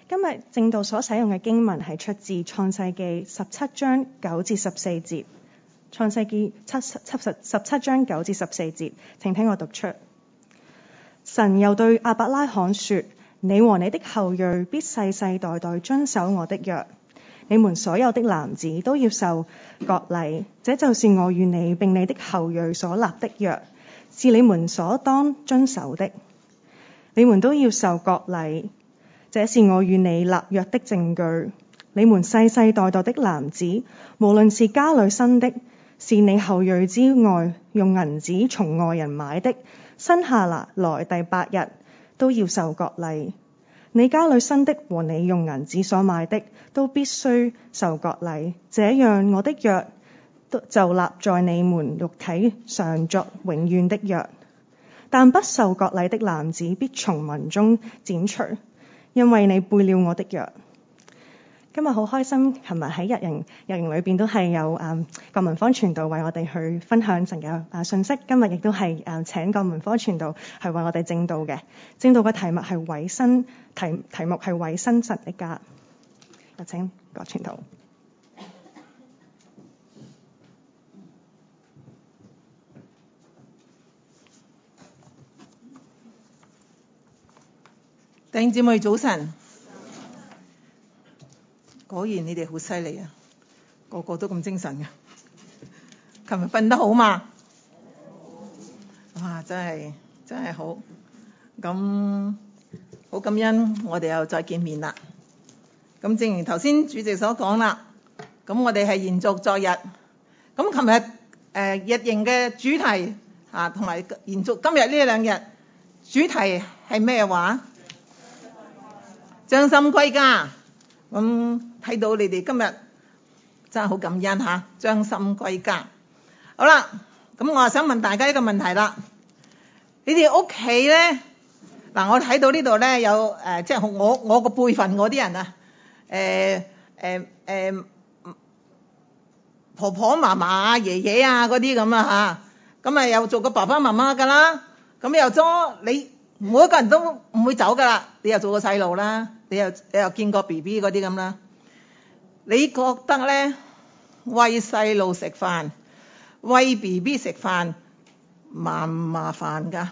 今日正道所使用嘅經文係出自創世記17章9至14節。創世記17章9至14節，請聽我讀出。神又對亞伯拉罕說：你和你的後裔必世世代代遵守我的約，你們所有的男子都要受割禮，這就是我與你並你的後裔所立的約，是你們所當遵守的。你們都要受割禮，這是我與你立約的證據。你們世世代代的男子，無論是家裏生的，是你後裔之外用銀子從外人買的，生下來第8日都要受割禮。你家裏生的和你用銀子所買的，都必須受割禮。這樣我的約就立在你們肉體上作永遠的約。但不受割禮的男子必從民中剪除，因為你背了我的約。今日好開心，琴日喺日營裏邊都係有郭文芳傳道為我哋去分享神嘅信息。今日亦都係請郭文芳傳道係為我哋證道嘅。證道嘅題目係委身，題目係委身神的家。有請郭傳道。 弟兄姊妹早晨，果然你哋好犀利啊，個個都咁精神嘅。琴日瞓得好嘛？哇，真係好。咁好感恩，我哋又再見面啦。咁正如頭先主席所講啦，咁我哋係延續昨日。咁琴日日營嘅主題同埋延續今日呢兩日主題係咩話？將心歸家。咁睇到你哋今日真係好感恩嚇，將心歸家。好啦，咁我想問大家一個問題啦。你哋屋企咧，嗱我睇到呢度咧有即係我個輩份嗰啲人啊，婆婆嫲嫲啊、爺爺啊嗰啲咁啊嚇，咁啊又做個爸爸媽媽㗎啦，咁又咗你每一個人都唔會走㗎啦，你又做個細路啦。你又見過 BB 嗰啲咁啦，你覺得咧餵細路食飯、餵 BB 食飯麻唔麻煩㗎？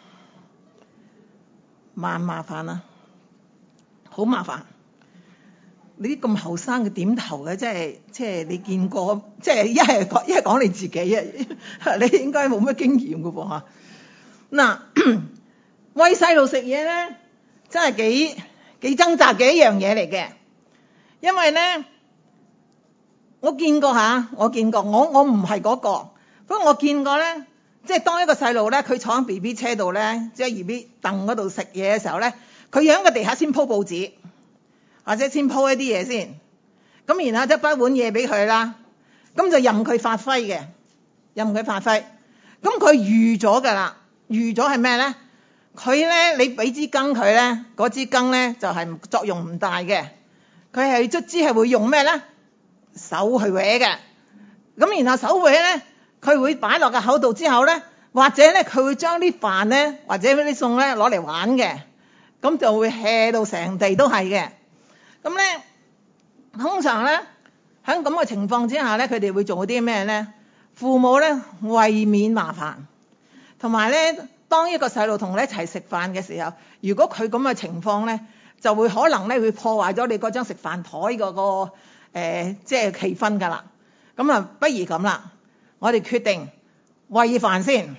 麻唔麻煩啊？好麻煩！你啲咁後生嘅點頭嘅，即係你見過，即係一係講你自己啊，你應該冇乜經驗㗎噃嚇。嗱，餵細路食嘢咧，真係幾掙扎嘅一樣嘢嚟嘅，因為咧我見過，我唔係嗰個，不過我見過咧，即係當一個細路咧，佢坐喺 BB 車度咧，即係 BB 凳嗰度食嘢嘅時候咧，佢喺個地下先鋪報紙，或者先鋪一啲嘢先，咁然後即係擺碗嘢俾佢啦，咁就任佢發揮嘅，任佢發揮，咁佢預咗㗎啦，預咗係咩咧？佢咧，你俾支羹佢咧，嗰支羹咧就係作用唔大嘅。佢係卒之係會用咩咧？手去搲嘅。咁然後手搲咧，佢會擺落個口度之後咧，或者咧佢會將啲飯咧，或者啲餸咧攞嚟玩嘅。咁就會 hea 到成地都係嘅。咁咧，通常咧喺咁嘅情況之下咧，佢哋會做啲咩咧？父母咧為免麻煩，同埋咧。當一個細路同你一齊食飯嘅時候，如果佢咁嘅情況咧，就會可能咧會破壞咗你嗰張食飯台嗰個即係氣氛㗎啦。咁啊，不如咁啦，我哋決定餵飯先，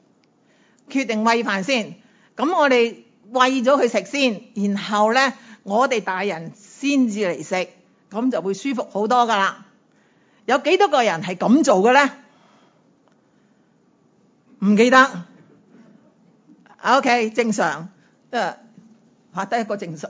咁我哋餵咗佢食先，然後咧我哋大人先至嚟食，咁就會舒服好多㗎啦。有幾多個人係咁做嘅咧？唔記得。OK， 正常，拍低一個正常。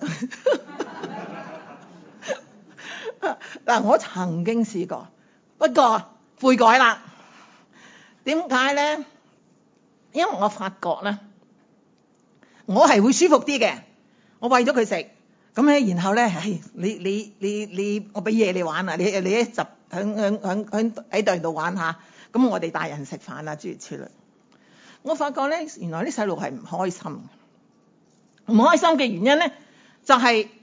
嗱，我曾經試過，不過悔改啦。點解咧？因為我發覺咧，我係會舒服啲嘅。我餵咗佢食，咁咧，然後咧，你，我俾嘢你玩啊！你一集喺度度玩下，咁我哋大人食飯啊，諸如此類。我發覺咧，原來啲細路係唔開心嘅。唔開心嘅原因咧，就係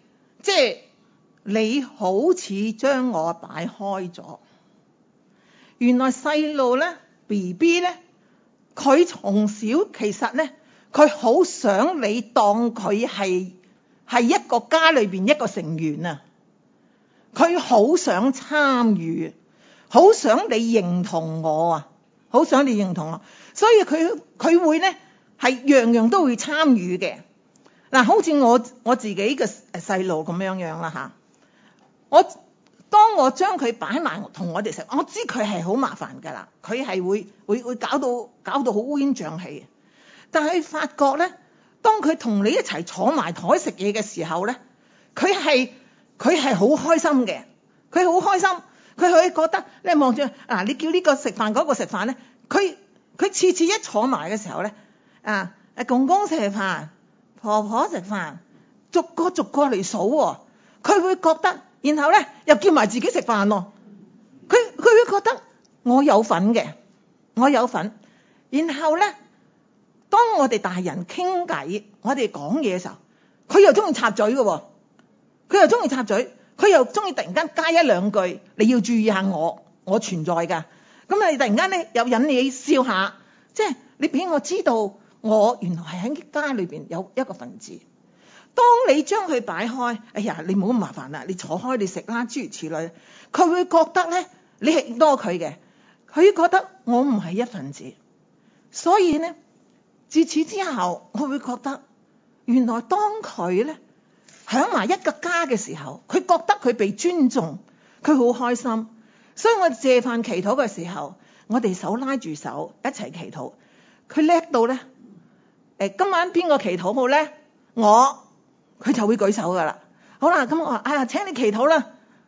即係你好似將我擺開咗。原來細路咧 BB 咧，佢從小其實咧，佢好想你當佢係一個家裏邊一個成員啊！佢好想參與，好想你認同我啊！好想你認同我，所以佢會咧係樣樣都會參與嘅。嗱，好似我自己嘅細路咁樣樣啦嚇。當我將佢擺埋同我哋食，我知佢係好麻煩㗎啦，佢係會搞到好烏煙瘴氣。但係發覺咧，當佢同你一齊坐埋台食嘢嘅時候咧，佢係好開心嘅，佢好開心，佢可以覺得你望住你叫呢個食飯嗰個食飯咧，佢次次一坐埋嘅時候咧，公公食飯，婆婆食飯，逐個嚟數喎，佢會覺得，然後咧又叫埋自己食飯喎，佢會覺得我有份嘅，我有份，然後咧。當我哋大人傾偈，我哋講嘢嘅時候，佢又中意插嘴嘅喎，佢又中意插嘴，佢又中意突然間加一兩句，你要注意下我存在㗎。咁你突然間咧又引你笑下，即係你俾我知道我原來係喺家裏邊有一個分子。當你將佢擺開，哎呀，你唔好咁麻煩啦，你坐開你食啦，諸如此類，佢會覺得咧你係多佢嘅，佢覺得我唔係一份子，所以咧。自此之後，我會覺得原來當佢咧響埋一個家嘅時候，佢覺得佢被尊重，佢好開心。所以我謝飯祈禱嘅時候，我哋手拉住手一齊祈禱。佢叻到咧，今晚邊個祈禱好咧？佢就會舉手噶啦。好啦，咁我話請你祈禱啦。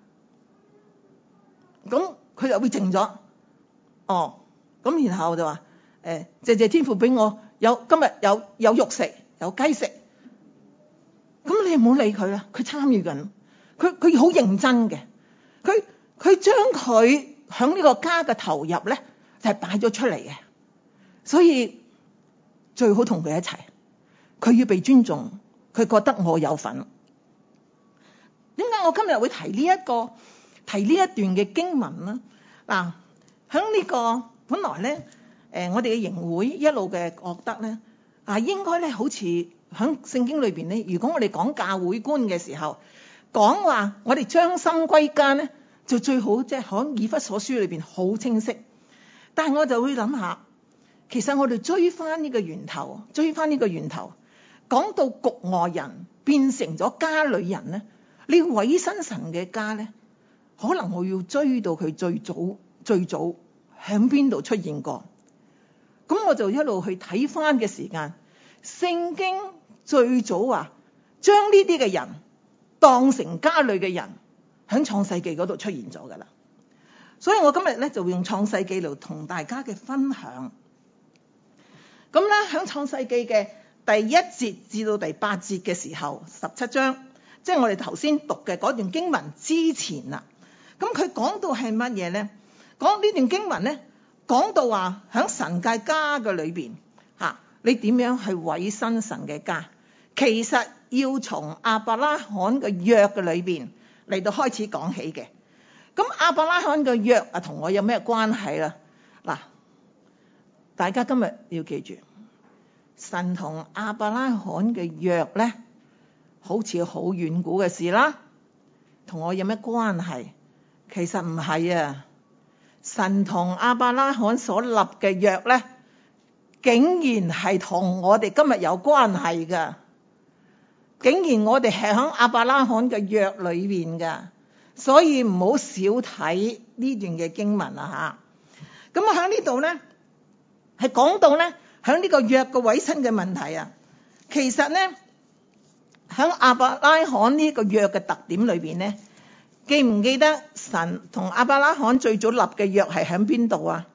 咁佢就會靜咗。咁然後就話謝天父俾我。今日有肉食，有雞食，咁你唔好理佢啦。佢參與緊，佢好認真嘅。佢將佢響呢個家嘅投入咧，就係擺咗出嚟嘅。所以最好同佢一齊。佢要被尊重，佢覺得我有份。點解我今日會提呢一段嘅經文呢？嗱，響呢個本來咧。我哋嘅營會一路嘅覺得咧，應該咧好似喺聖經裏邊咧，如果我哋講教會觀嘅時候，講話我哋將心歸家咧，就最好即係喺以弗所書裏邊好清晰。但係我就會諗下，其實我哋追翻呢個源頭，講到局外人變成咗家裏人咧，呢委身神嘅家咧，可能我要追到佢最早喺邊度出現過。咁我就一路去睇翻嘅時間，聖經最早話將呢啲嘅人當成家裏嘅人，喺創世記嗰度出現咗噶啦。所以我今日咧就會用創世記嚟同大家嘅分享。咁咧喺創世記嘅第1節至到第8節嘅時候，17章，即係我哋頭先讀嘅嗰段經文之前啦。咁佢講到係乜嘢咧？講呢段經文咧。講到話喺神嘅家嘅裏邊，你點樣去委身神嘅家？其實要從亞伯拉罕嘅約嘅裏邊嚟到開始講起嘅。咁亞伯拉罕嘅約同我有咩關係啦？嗱，大家今日要記住，神同亞伯拉罕嘅約咧，好似好遠古嘅事啦，同我有咩關係？其實唔係啊。神同亞伯拉罕所立嘅約咧，竟然係同我哋今日有關係噶。竟然我哋係喺亞伯拉罕嘅約裏邊噶，所以唔好少睇呢段嘅經文啊吓。咁我喺呢度咧，係講到咧喺呢個約嘅委身嘅問題啊。其實咧喺亞伯拉罕呢個約嘅特點裏邊咧。記唔記得神同亞伯拉罕最早立嘅約係喺邊度啊？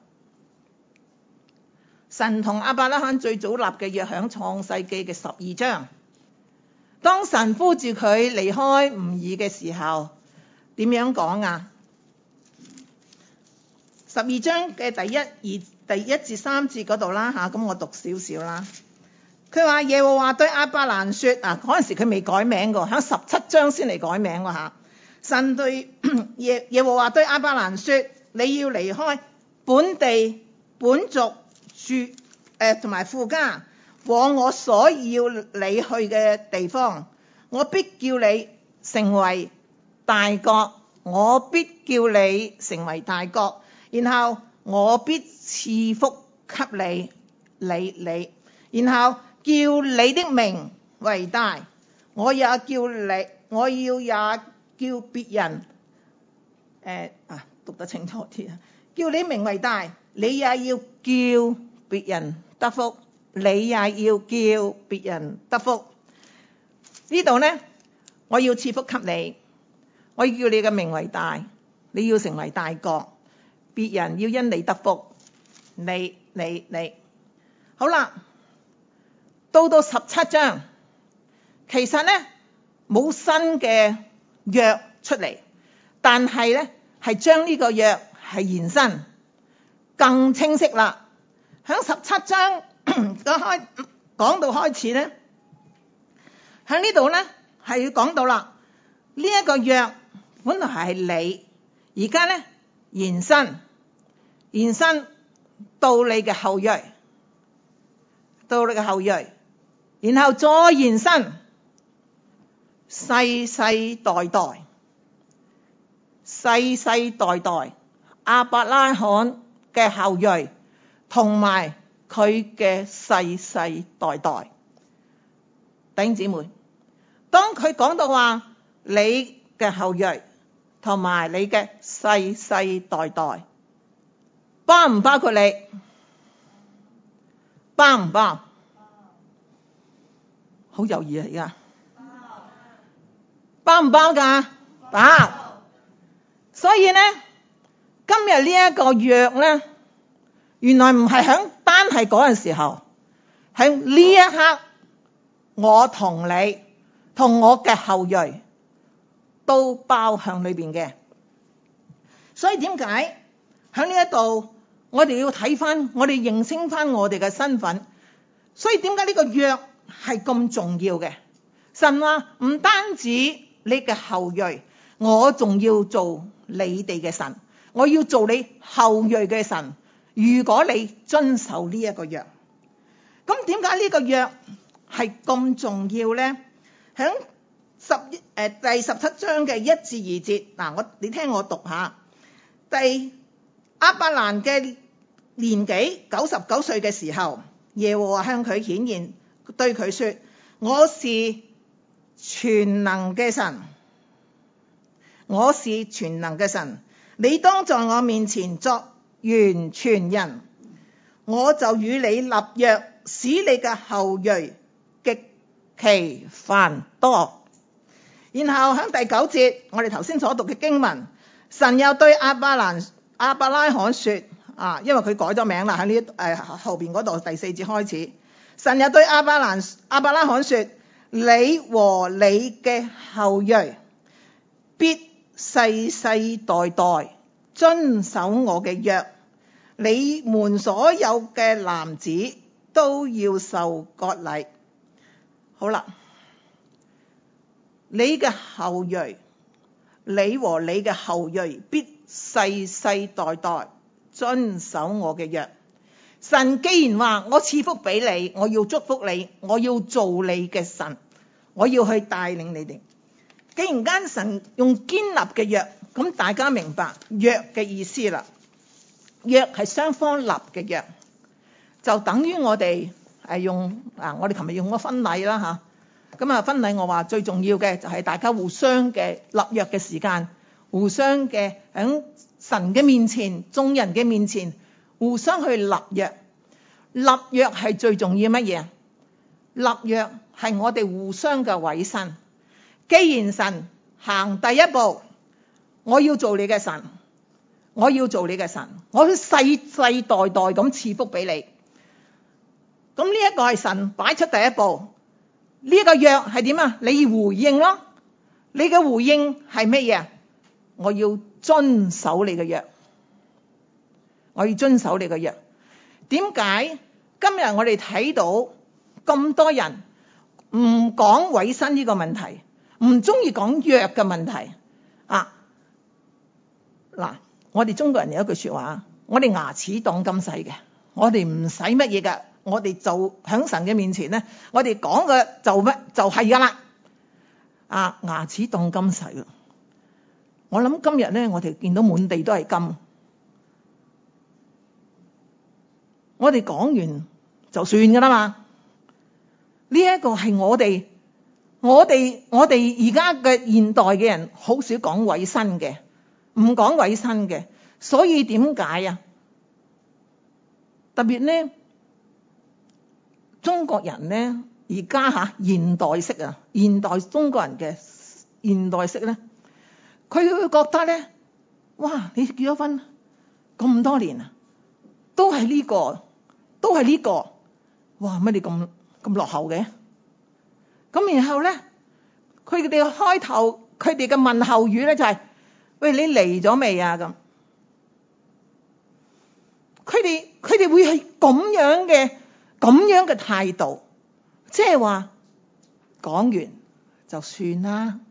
神同亞伯拉罕最早立嘅約喺創世記嘅12章。當神呼召佢離開吾珥嘅時候，點樣講啊？12章嘅第1至3節嗰度啦吓，咁我讀少少啦。 佢話耶和華對亞伯蘭說啊，嗰陣時佢未改名㗎，喺17章先嚟改名㗎嚇。神對耶和華對亞伯蘭說：你要離開本地本族住同埋父家，往我所要你去嘅地方，我必叫你成為大國，我必叫你成為大國，然後我必賜福給你，然後叫你的名為大，我也叫別人讀得清楚啲啊！叫你名為大，你也要叫別人得福，你也要叫別人得福。呢度呢，我要賜福給你，我要叫你嘅名為大，你要成為大國，別人要因你得福。你好啦，到17章，其實呢冇新嘅約出嚟，但係呢係將呢個約係延伸更清晰啦。喺17章講到開始呢，喺呢度呢係要講到啦，呢一個約本來係你，而家呢延伸到你嘅後裔，然後再延伸世世代代亞伯拉罕嘅後裔，同埋佢嘅世世代代。弟兄姊妹，當佢講到話你嘅後裔同埋你嘅世世代代，包唔包括你？包唔包？好猶豫啊！而家包唔包㗎？包。所以呢，今日呢一個約呢，原來唔係單係嗰陣時候，喺呢一刻，我同你同我嘅後裔都包向裏邊嘅。所以點解喺呢一度我哋要睇翻，我哋認清翻我哋嘅身份？所以點解呢個約係咁重要嘅？神話唔單止你嘅後裔，我仲要做你哋嘅神，我要做你後裔嘅神。如果你遵守呢一個約，咁點解呢個約係咁重要呢？喺第17章嘅1至2節，嗱，你聽我讀下。亞伯蘭嘅年紀99歲嘅時候，耶和華向佢顯現，對佢說：我是全能嘅神，你當在我面前作完全人，我就與你立約，使你嘅後裔極其繁多。然後喺第9節，我哋頭先所讀嘅經文，神又對亞伯拉罕說，因為佢改咗名啦，喺呢後邊嗰度第4節開始，神又對亞伯拉罕說：你和你嘅後裔必世世代代遵守我嘅約，你們所有嘅男子都要受割禮。好啦，你嘅後裔，你和你嘅後裔必世世代代遵守我嘅約。神既然話我賜福俾你，我要祝福你，我要做你嘅神，我要去帶領你哋。既然間神用堅立嘅約，咁大家明白約嘅意思啦。約係雙方立嘅約，就等於我哋我哋琴日用咗婚禮啦吓。咁啊，婚禮我話最重要嘅就係大家互相嘅立約嘅時間，互相嘅喺神嘅面前、眾人嘅面前互相去立約。立約係最重要乜嘢？立約係我哋互相嘅委身。既然神行第一步，我要做你嘅神，我要世世代代咁賜福俾你。咁呢一個係神擺出第一步。呢一個約係點啊？你要回應咯。你嘅回應係乜嘢？我要遵守你嘅約。點解今日我哋睇到咁多人唔講委身呢個問題，唔中意講約嘅問題啊！嗱，我哋中國人有一句說話，我哋牙齒當金使嘅，我哋唔使乜嘢㗎，我哋就喺神嘅面前咧，我哋講嘅就係㗎啦。啊，牙齒當金使，我諗今日咧，我哋見到滿地都係金，我哋講完就算㗎啦嘛。呢一個係我哋而家嘅現代嘅人好少講委身嘅，唔講委身嘅，所以點解啊？特別咧，中國人咧而家現代式啊，現代中國人嘅現代式咧，佢會覺得咧，哇！你結咗婚咁多年啊，都係呢個，哇！乜你咁落後嘅？咁然後咧，佢哋開頭佢哋嘅問候語咧就係：喂，你嚟咗未啊？咁佢哋會係咁樣嘅態度，即係話講完就算啦。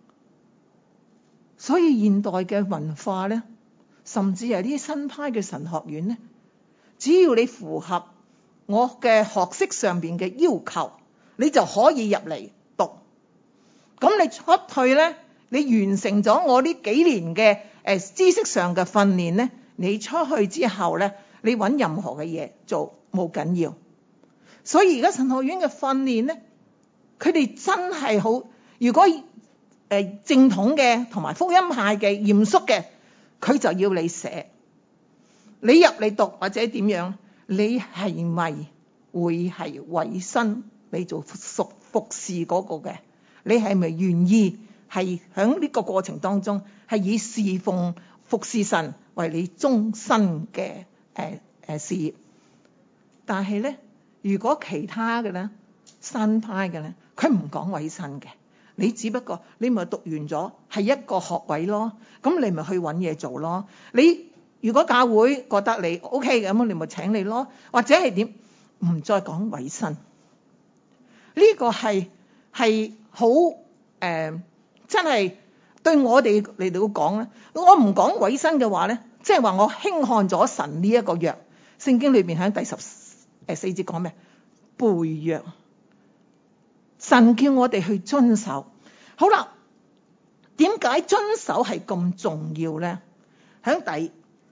所以現代嘅文化咧，甚至係啲新派嘅神學院咧，只要你符合我嘅學識上邊嘅要求，你就可以入嚟讀。咁你出去咧，你完成咗我呢幾年嘅知識上嘅訓練咧，你出去之後咧，你揾任何嘅嘢做冇緊要。所以而家神學院嘅訓練咧，佢哋真係好。如果正統嘅同埋福音派嘅嚴肅嘅，佢就要你寫，你入嚟讀或者點樣，你係咪會係委身你做服侍嗰個嘅？你係咪願意係喺呢個過程當中係以侍奉服侍神為你終身嘅事業？但係咧，如果其他嘅咧，新派嘅咧，佢唔講委身嘅，你只不過你咪讀完咗係一個學位咯，咁你咪去揾嘢做咯。你如果教會覺得你 OK 嘅，咁你咪請你咯，或者係點？唔再講委身，呢個係好真係對我哋嚟到講咧。我唔講委身嘅話咧，即係話我輕看咗神呢一個約。聖經裏邊喺第14節講咩？背約。神叫我哋去遵守。好啦，點解遵守係咁重要咧？喺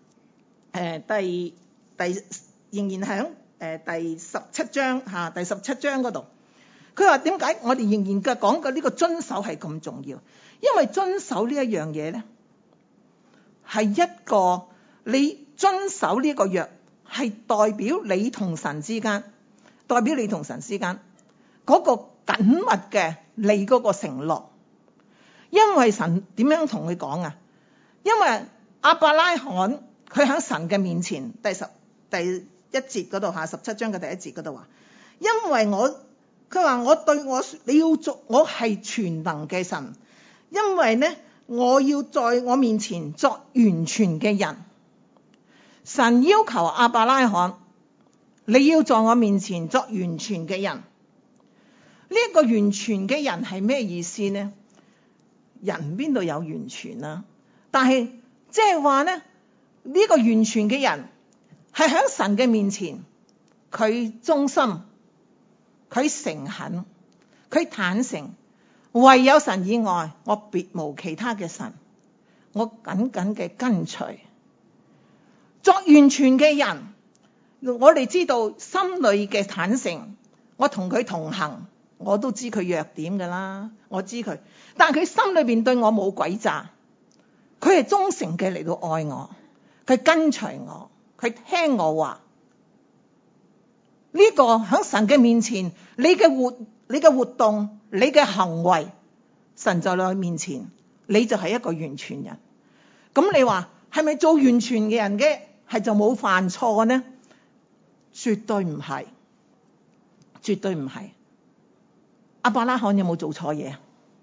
仍然喺第17章第17章嗰度，佢話點解我哋仍然嘅講嘅呢個遵守係咁重要？因為遵守呢一樣嘢咧，係一個你遵守呢個約，係代表你同神之間嗰個緊密嘅你嗰個承諾。因為神點樣同佢講啊？因為亞伯拉罕佢喺神嘅面前，第1節嗰度17章嘅第1節嗰度話，因為佢話我對我說，你要做，我係全能嘅神，因為呢我要在我面前作完全嘅人。神要求亞伯拉罕，你要在我面前作完全嘅人。呢一個完全嘅人係咩意思呢？人邊度有完全啊？但係即係話呢，呢個完全嘅人係喺神嘅面前，佢忠心，佢誠懇，佢坦誠，唯有神以外，我別無其他嘅神，我緊緊嘅跟隨。作完全嘅人，我哋知道心裏嘅坦誠，我同佢同行，我都知佢弱點噶啦，我知佢，但係佢心裏邊對我冇詭詐，佢係忠誠嘅嚟到愛我，佢跟隨我，佢聽我話。呢個喺神嘅面前，你嘅活動，你嘅行為，神就喺面前，你就係一個完全人。咁你話係咪做完全嘅人嘅係就冇犯錯呢？絕對唔係，絕對唔係。亞伯拉罕有冇做錯嘢？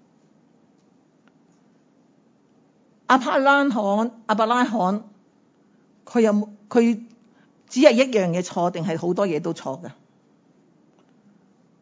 亞伯拉罕佢只係一樣嘢錯，定係好多嘢都錯嘅？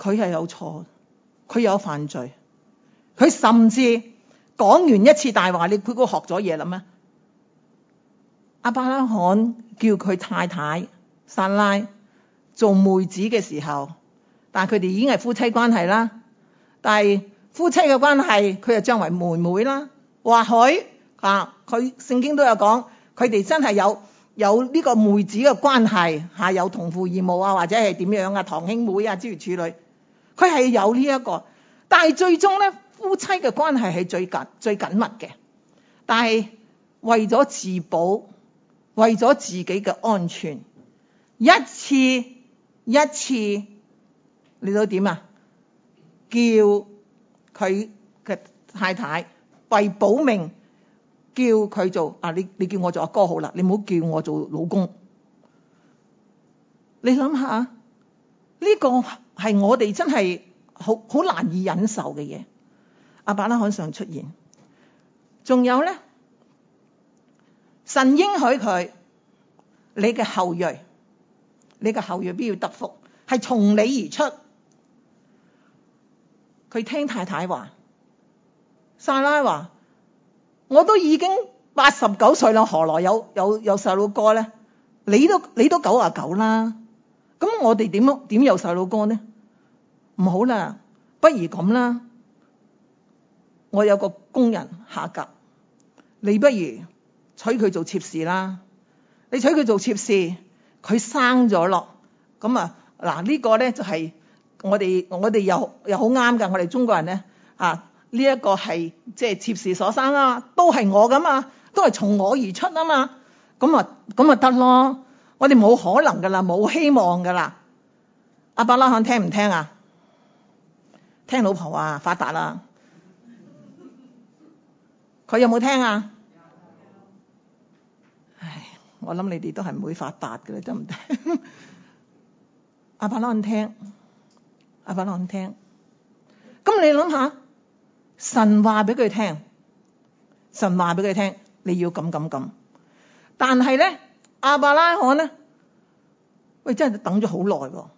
佢係有錯，佢有犯罪，佢甚至講完一次大話，你估佢學咗嘢啦咩？亞伯拉罕叫佢太太撒拉做妹子嘅時候，但係佢哋已經係夫妻關係啦。但係夫妻嘅關係，佢就將為妹妹啦。或許佢聖經都有講，佢哋真係有呢個妹子嘅關係，有同父異母啊，或者係點樣啊，堂兄妹啊，諸如此類。佢係有呢一個，但係最終咧，夫妻嘅關係係最緊密嘅。但係為咗自保，為咗自己嘅安全，一次你都點啊？叫佢嘅太太為保命，叫佢做你叫我做阿哥好啦，你唔好叫我做老公。你諗下，呢個係我哋真係好難以忍受嘅嘢。亞伯拉罕上出現，仲有咧，神應許佢，你嘅後裔必要得福，係從你而出。佢聽太太話，撒拉話，我都已經89歲啦，何來有細路哥咧？你都99啦，咁我哋點有細路哥呢？唔好啦，不如咁啦，我有個工人夏甲，你不如娶佢做妾侍啦。你娶佢做妾侍，佢生咗咯，咁呢個咧就係我哋又好啱噶。我哋中國人咧呢一個係即係妾侍所生啊，都係我噶嘛，都係從我而出啊嘛，咁得咯。我哋冇可能噶啦，冇希望噶啦。亞伯拉罕聽唔聽啊？聽老婆話發達啦，佢有冇聽啊？唉，我諗你哋都係唔會發達嘅，你得唔得？亞伯拉罕聽。咁你諗下，神話俾佢聽，你要咁。但係咧，亞伯拉罕咧，真係等咗好耐喎。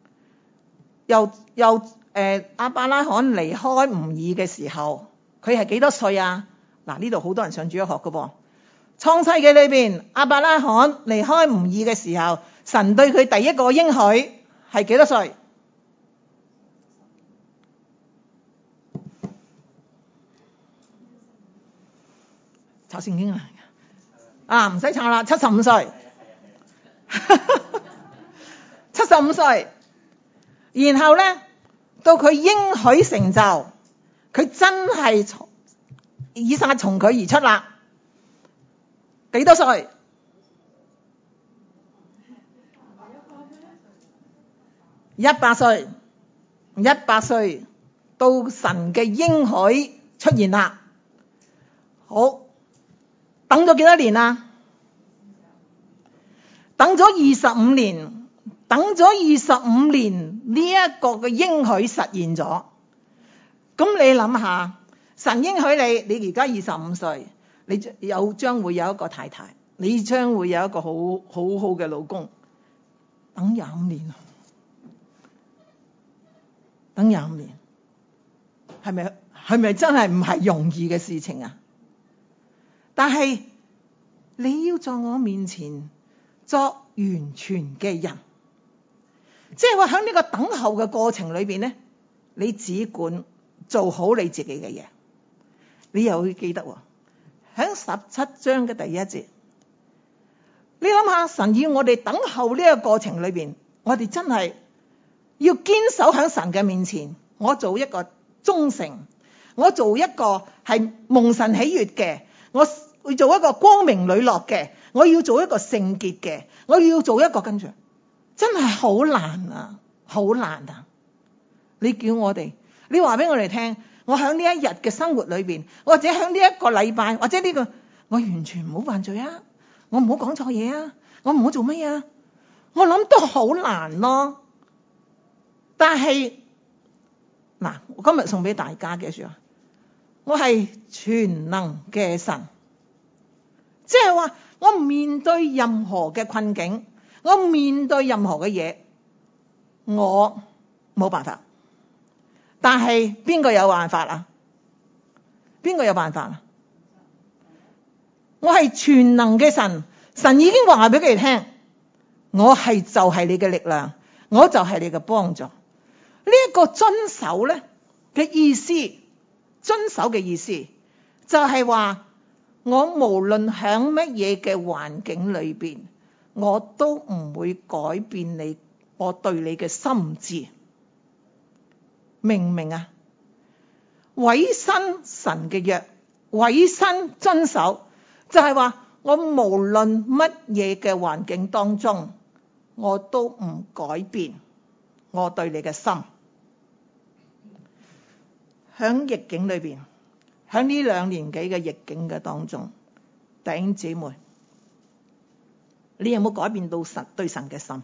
由亞伯拉罕離開吾爾嘅時候，佢係幾多歲啊？呢度好多人上主日學嘅噃。創世記裏邊，亞伯拉罕離開吾爾嘅時候，神對佢第一個應許係幾多歲？抄聖經唔使抄啦，75歲，75歲。然後咧，到佢應許成就，佢真係以撒從佢而出啦。幾多歲？100歲，100歲到神嘅應許出現啦。好，等咗幾多年啊？等咗25年，呢一個嘅應許實現咗。咁你諗下，神應許你而家25歲，你將會有一個太太，你將會有一個好嘅老公。等25年，係咪真係唔係容易嘅事情啊？但係你要在我面前作完全嘅人，即係話喺呢個等候嘅過程裏邊咧，你只管做好你自己嘅嘢。你又會記得喺17章嘅第1節，你諗下，神要我哋等候呢個過程裏邊，我哋真係要堅守喺神嘅面前。我做一個忠誠，我做一個係蒙神喜悅嘅，我會做一個光明磊落嘅，我要做一個聖潔嘅，我要做一個跟住，真係好難啊！你叫我哋，你話俾我哋聽，我喺呢一日嘅生活裏邊，或者喺呢一個禮拜，或者呢個，我完全唔好犯罪啊，我唔好講錯嘢啊，我唔好做乜啊，我諗都好難咯。但係我今日送俾大家嘅說話，我係全能嘅神，即係話我面對任何嘅困境，我面對任何嘅嘢，我冇辦法， 但係邊個有辦法啊？邊個有辦法啊？我係全能嘅神，神已經話俾佢哋聽，我係就係你嘅力量，我就係你嘅幫助。呢一個遵守咧嘅意思，遵守嘅意思就係話，我無論喺乜嘢嘅環境裏邊，我都唔會改變你，我對你嘅心志。明唔明啊？委身神嘅約，委身遵守，就係話我無論乜嘢嘅環境當中，我都唔改變我對你嘅心。喺逆境裏邊，喺呢2年幾嘅逆境嘅當中，弟兄姊妹，你有冇改變到對神嘅心？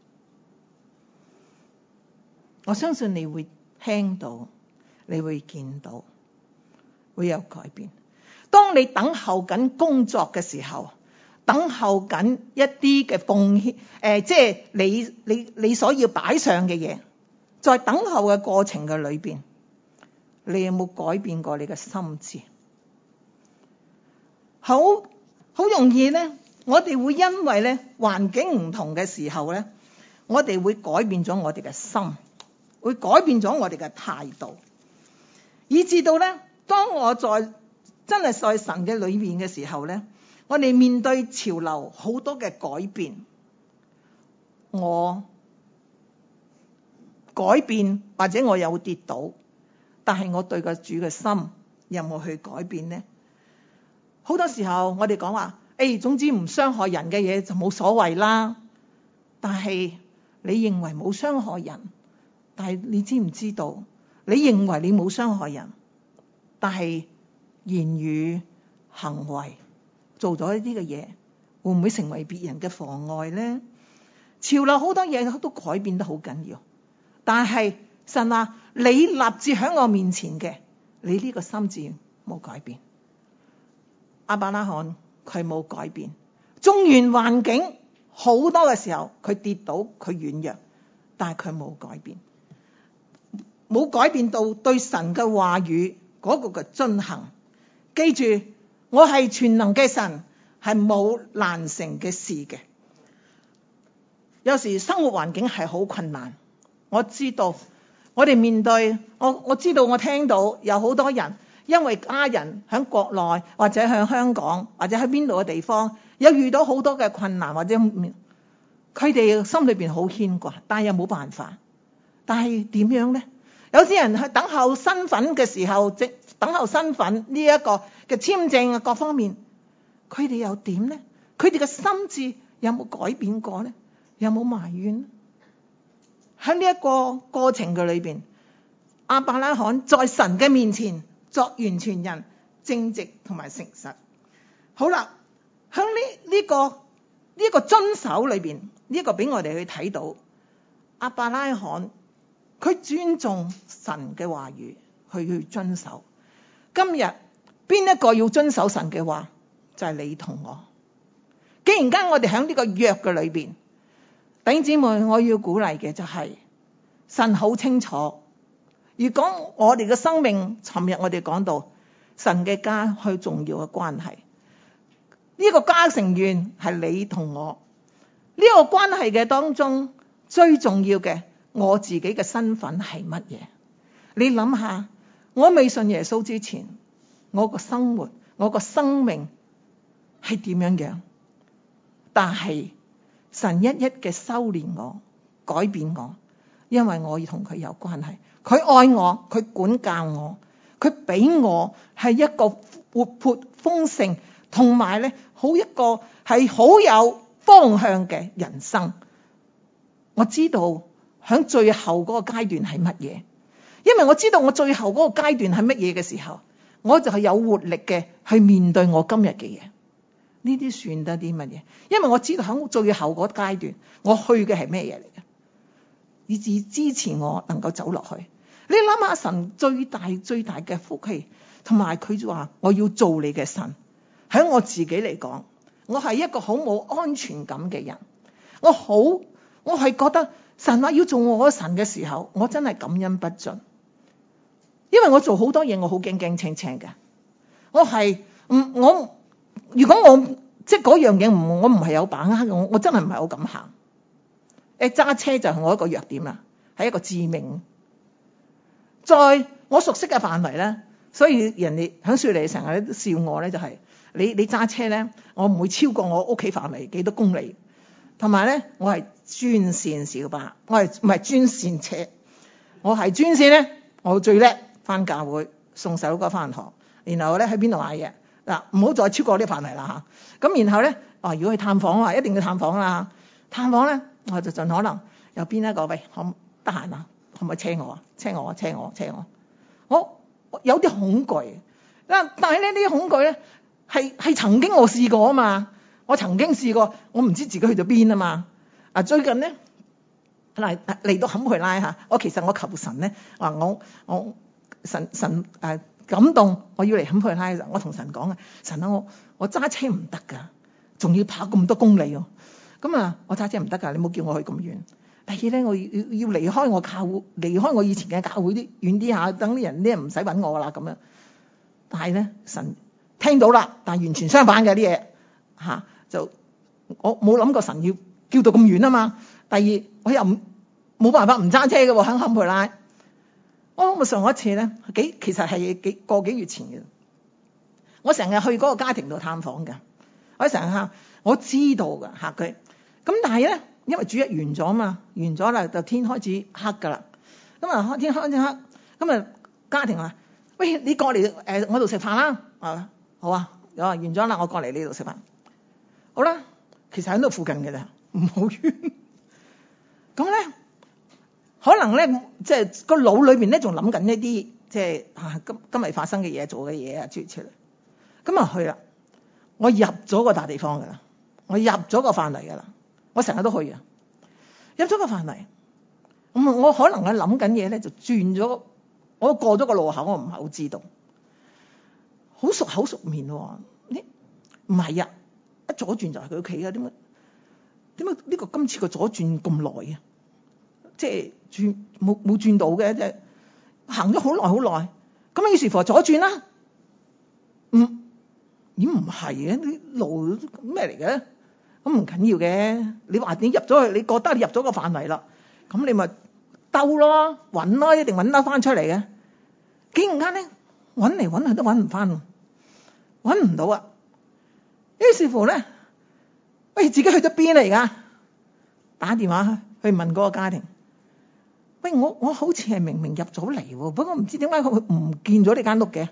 我相信你會聽到，你會見到，會有改變。當你等候緊工作嘅時候，等候緊一啲嘅奉獻，即係你所要擺上嘅嘢，在等候嘅過程嘅裏邊，你有冇改變過你嘅心志？好容易咧，我哋會因為咧環境唔同嘅時候咧，我哋會改變咗我哋嘅心，會改變咗我哋嘅態度，以至到咧，當我真係在神嘅裏面嘅時候咧，我哋面對潮流好多嘅改變，我改變或者我有跌倒，但係我對個主嘅心有冇去改變呢？好多時候我哋講話，總之唔傷害人嘅嘢就冇所謂啦。但係你認為冇傷害人，但係你知唔知道？你認為你冇傷害人，但係言語行為做咗一啲嘅嘢，會唔會成為別人嘅妨礙呢？潮流好多嘢都改變得好緊要，但係神話你立志喺我面前嘅，你呢個心志冇改變。亞伯拉罕佢冇改變，縱然環境好多嘅時候佢跌倒佢軟弱，但係佢冇改變，冇改變到對神嘅話語嗰個嘅遵行。記住，我係全能嘅神，係冇難成嘅事嘅。有時生活環境係好困難，我知道我哋面對，我知道我聽到有好多人因為家人喺國內或者喺香港或者喺邊度嘅地方有遇到好多嘅困難，或者佢哋心裏邊好牽掛，但係又冇辦法。但係點樣呢？有啲人去等候身份嘅時候，等候身份呢一個嘅簽證啊，各方面，佢哋又點呢？佢哋嘅心志有冇改變過呢？有冇埋怨呢？喺呢一個過程嘅裏邊，亞伯拉罕在神嘅面前作完全人，正直同埋誠實。好啦，喺呢個遵守裏邊，呢個俾我哋去睇到亞伯拉罕佢尊重神嘅話語，去遵守。今日邊一個要遵守神嘅話，就係你同我。既然間我哋喺呢個約嘅裏邊，弟兄姊妹，我要鼓勵嘅就係神好清楚。如果我哋嘅生命，尋日我哋講到神嘅家係重要嘅關係，呢個家成員係你同我。呢個關係嘅當中最重要嘅，我自己嘅身份係乜嘢？你諗下，我未信耶穌之前，我個生活，我個生命係點樣樣？但係神一一嘅修煉我，改變我，因為我要同佢有關係。佢愛我，佢管教我，佢俾我係一個活潑豐盛，同埋咧一個係好有方向嘅人生。我知道喺最後嗰個階段係乜嘢，因為我知道我最後嗰個階段係乜嘢嘅時候，我就係有活力嘅去面對我今日嘅嘢。呢啲算得啲乜嘢？因為我知道喺最後嗰階段，我去嘅係咩嘢嚟嘅，以至支持我能夠走落去。你諗下，神最大嘅福氣，同埋佢就話我要做你嘅神。喺我自己嚟講，我係一個好冇安全感嘅人。我係覺得神話要做我嘅神嘅時候，我真係感恩不盡。 因為我做好多嘢我好驚驚青青嘅，我係我如果我即係嗰樣嘢我唔係有把握嘅，我真係唔係好敢行。揸車就係我一個弱點啦，係一個致命。在我熟悉嘅範圍咧，所以人哋響雪梨成日都笑我咧，就係你揸車咧，我唔會超過我屋企範圍幾多公里，同埋咧我係專線小巴，我係唔係專線車？我係專線咧，我最叻翻教會送細佬哥翻學，然後咧喺邊度買嘢嗱，唔好再超過呢個範圍啦嚇。咁然後咧，如果去探訪啊，一定要探訪啦。探訪咧，我就盡可能有邊一個喂，可得閒啊？可唔可以車我啊？車我。我有啲恐懼，但係咧呢啲恐懼咧係曾經我試過啊嘛。我曾經試過，我唔知自己去咗邊啊嘛。最近咧嚟到坎培拉嚇，其實我求神咧話我神感動，我要嚟坎培拉嘅時候，我同神講啊，神啊，我揸車唔得㗎，仲要跑咁多公里喎。咁我揸車唔得㗎，你冇叫我去咁遠。第二咧，我要離開我教會，離開我以前嘅教會啲遠啲下，等啲人唔使揾我啦咁樣。但係咧，神聽到啦，但係完全相反嘅啲嘢就我冇諗過神要叫到咁遠啊嘛。第二，我又冇辦法唔揸車嘅喎，喺坎培拉。我上一次咧其實係個幾月前嘅，我成日去嗰個家庭度探訪嘅，我成日我知道㗎嚇佢。咁但係咧，因為主日完咗嘛，完咗啦就天開始黑㗎啦。咁天開始黑，咁家庭話：喂，你過嚟我度食飯啦。好啊，完咗啦，我過嚟你度食飯。好啦，其實喺度附近嘅咋，唔好遠。咁咧，可能咧即係個腦裏面咧仲諗緊一啲即係今日發生嘅嘢、做嘅嘢啊，諸如此類。咁去啦，我入咗個大地方㗎啦，我入咗個範圍㗎啦。我成日都去啊，入咗個範圍，我可能諗緊嘢咧，就轉咗，我過咗個路口，我唔係好知道，好熟口熟面喎。唔係啊，一左轉就係佢屋企啊，點解呢個今次個左轉咁耐啊？即係轉冇轉到嘅，即係行咗好耐好耐，咁於是乎左轉啦。唔係嘅，啲路咩嚟嘅？咁唔緊要嘅，你話你入咗去，你覺得你入咗個範圍啦，咁你咪兜咯，揾咯，一定揾得翻出嚟嘅。竟然間咧揾嚟揾去都揾唔翻，揾唔到啊！於是乎咧，喂，自己去咗邊嚟㗎？打電話去問嗰個家庭，喂，我好似係明明入咗嚟喎，不過唔知點解佢唔見咗呢間屋嘅？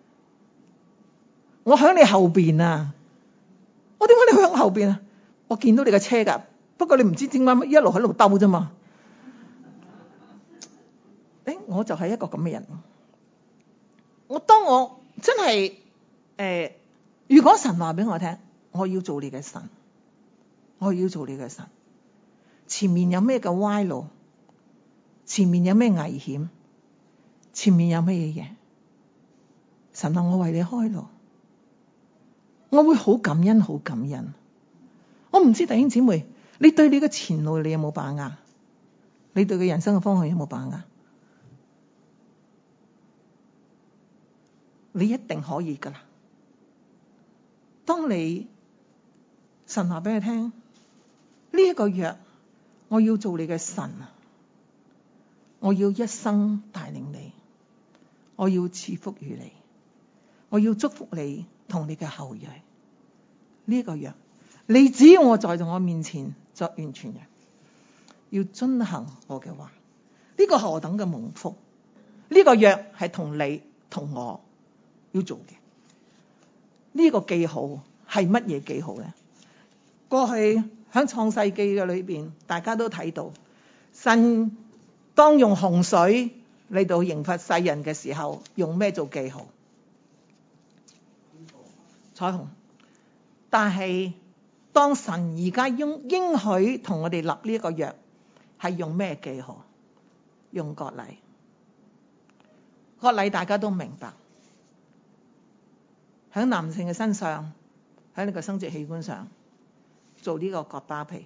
我喺你後邊啊！我點解你響後邊啊？我見到你嘅車㗎，不過你唔知點解一路喺度兜啫嘛。我就係一個咁嘅人。當我真係如果神話俾我聽，我要做你嘅神，我要做你嘅神。前面有咩嘅歪路？前面有咩危險？前面有咩嘢？神啊，我為你開路，我會好感恩，好感恩。我唔知弟兄姊妹，你對你嘅前路你有冇把握？你對佢人生嘅方向有冇把握？你一定可以噶啦。當你神話俾佢聽，呢一個約，我要做你嘅神，我要一生帶領你，我要賜福於你，我要祝福你同你嘅後裔。呢個約，你只要我在我面前作完全人，要遵行我嘅話，呢個何等嘅蒙福！呢個約係同你同我要做嘅。呢個記號係乜嘢記號咧？過去喺創世記嘅裏邊，大家都睇到神當用洪水嚟到刑罰世人嘅時候，用咩做記號？彩虹。但係當神而家應許同我哋立呢一個約，係用咩記號？用割禮。割禮大家都明白，喺男性嘅身上，喺你個生殖器官上做呢個割包皮。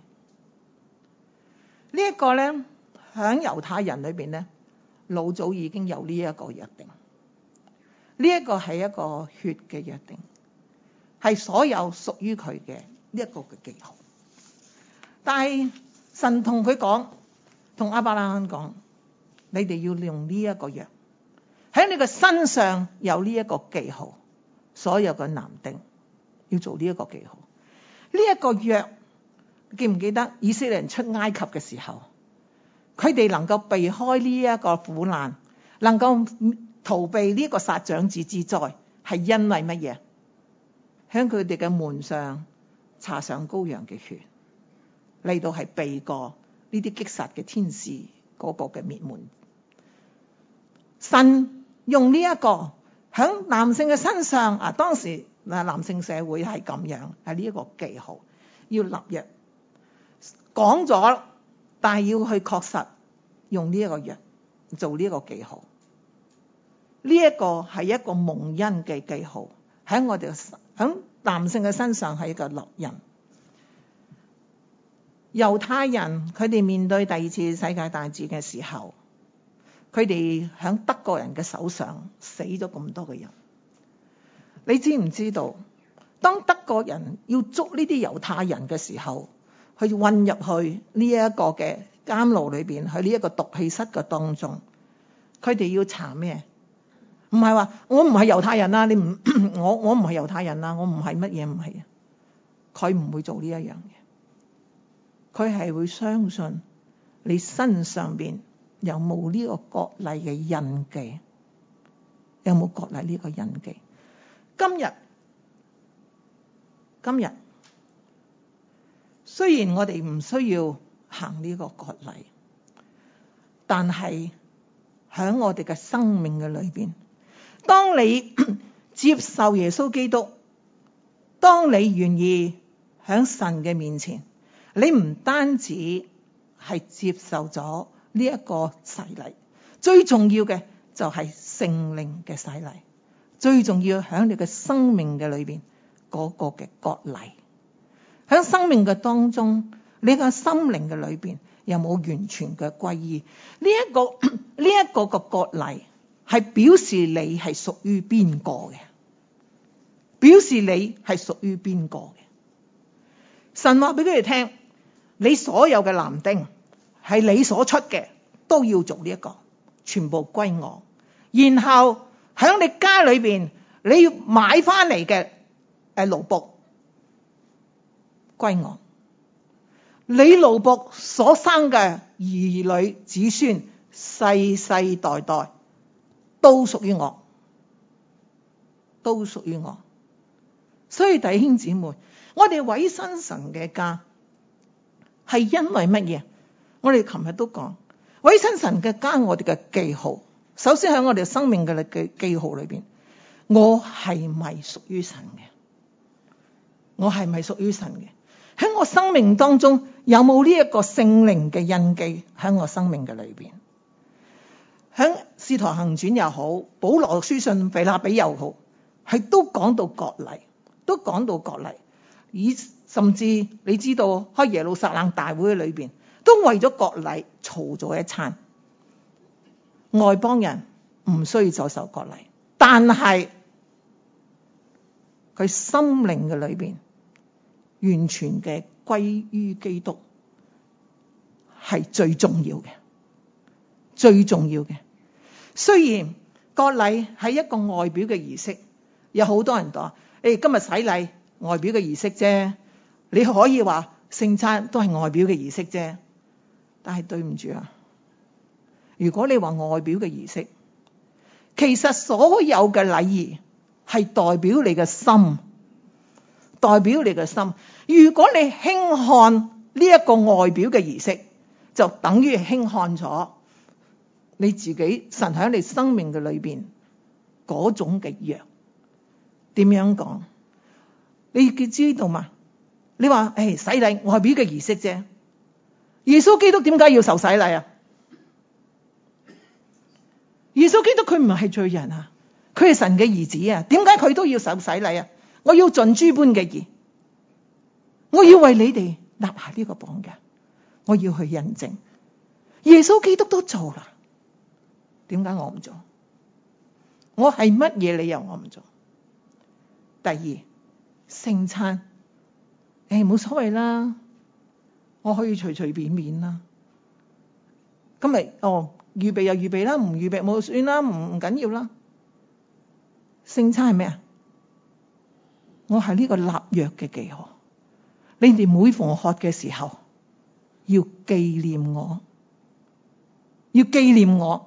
呢一個咧，喺猶太人裏邊咧，老早已經有呢一個約定。 呢一個係一個血嘅約定，係所有屬於佢嘅呢一個嘅記號。但係神同佢講，同亞伯拉罕講，你哋要用呢一個約，喺你嘅身上有呢一個記號，所有嘅男丁要做呢一個記號。呢一個約，記唔記得以色列人出埃及嘅時候，佢哋能夠避開呢一個苦難，能夠逃避呢個殺長子之災，係因為乜嘢？喺佢哋嘅門上搽上羔羊嘅血，嚟到係避過呢啲擊殺嘅天使嗰個嘅滅門。神用呢一個喺男性嘅身上啊，當時男性社會係咁樣，係呢一個記號要立約講咗，但係要去確實用呢一個約做呢一個記號。呢一個係一個蒙恩嘅記號，喺我哋喺男性嘅身上係一個烙印。猶太人佢哋面對第二次世界大戰嘅時候，佢哋喺德國人嘅手上死咗咁多嘅人。你知唔知道，當德國人要捉呢啲猶太人嘅時候，去運入去呢一個嘅監牢裏邊，去呢一個毒氣室嘅當中，佢哋要查咩？唔係話我唔係猶太人啦，你唔我唔係猶太人啦，我唔係乜嘢唔係啊，佢唔會做呢一樣嘢。佢係會相信你身上邊有冇呢個割禮嘅印記，有冇割禮呢個印記？今日雖然我哋唔需要行呢個割禮，但係喺我哋嘅生命嘅裏邊，當你接受耶穌基督，當你願意喺神嘅面前，你唔單止係接受咗呢一個洗禮，最重要嘅就係聖靈嘅洗禮，最重要喺你嘅生命嘅裏邊嗰個嘅割禮。喺生命嘅當中，你個心靈嘅裏邊有冇完全嘅歸依？呢一個嘅割禮係表示你係屬於邊個嘅，表示你係屬於邊個嘅。神話俾佢哋聽，你所有嘅男丁係你所出嘅，都要做呢一個，全部歸我。然後喺你家裏邊，你要買翻嚟嘅奴僕歸我。你奴僕所生嘅兒女子孫，世世代代都屬於我，都屬於我。所以弟兄姊妹，我哋委身神嘅家係因為乜嘢？我哋琴日都講，委身神嘅家，我哋嘅記號，首先喺我哋生命嘅記號裏邊，我係咪屬於神嘅？我係咪屬於神嘅？喺我生命當中有冇呢一個聖靈嘅印記喺我生命嘅裏邊？喺使徒行傳又好，保羅書信腓立比又好，係都講到割禮，都講到割禮。甚至你知道喺耶路撒冷大會裏邊，都為咗割禮嘈咗一餐。外邦人唔需要再受割禮，但係佢心靈嘅裏邊完全嘅歸於基督係最重要嘅，最重要嘅。雖然割禮係一個外表嘅儀式，有好多人話：今日洗禮外表嘅儀式啫。你可以話聖餐都係外表嘅儀式啫。但係對唔住啊，如果你話外表嘅儀式，其實所有嘅禮儀係代表你嘅心，代表你嘅心。如果你輕看呢一個外表嘅儀式，就等於輕看咗你自己神喺你生命嘅裏邊嗰種嘅約。點樣講？你知道嘛？你話洗禮外表嘅儀式啫。耶穌基督點解要受洗禮啊？耶穌基督佢唔係罪人啊，佢係神嘅兒子啊，點解佢都要受洗禮啊？我要盡諸般嘅義，我要為你哋立下呢個榜樣，我要去印證。耶穌基督都做啦，點解我唔做？ 我係乜嘢理由我唔做？第二，聖餐，冇所謂啦，我可以隨隨便便啦。今日預備又預備啦，唔預備冇算啦，唔緊要啦。聖餐係咩啊？我係呢個立約嘅記號。你哋每逢喝嘅時候，要紀念我，要紀念我。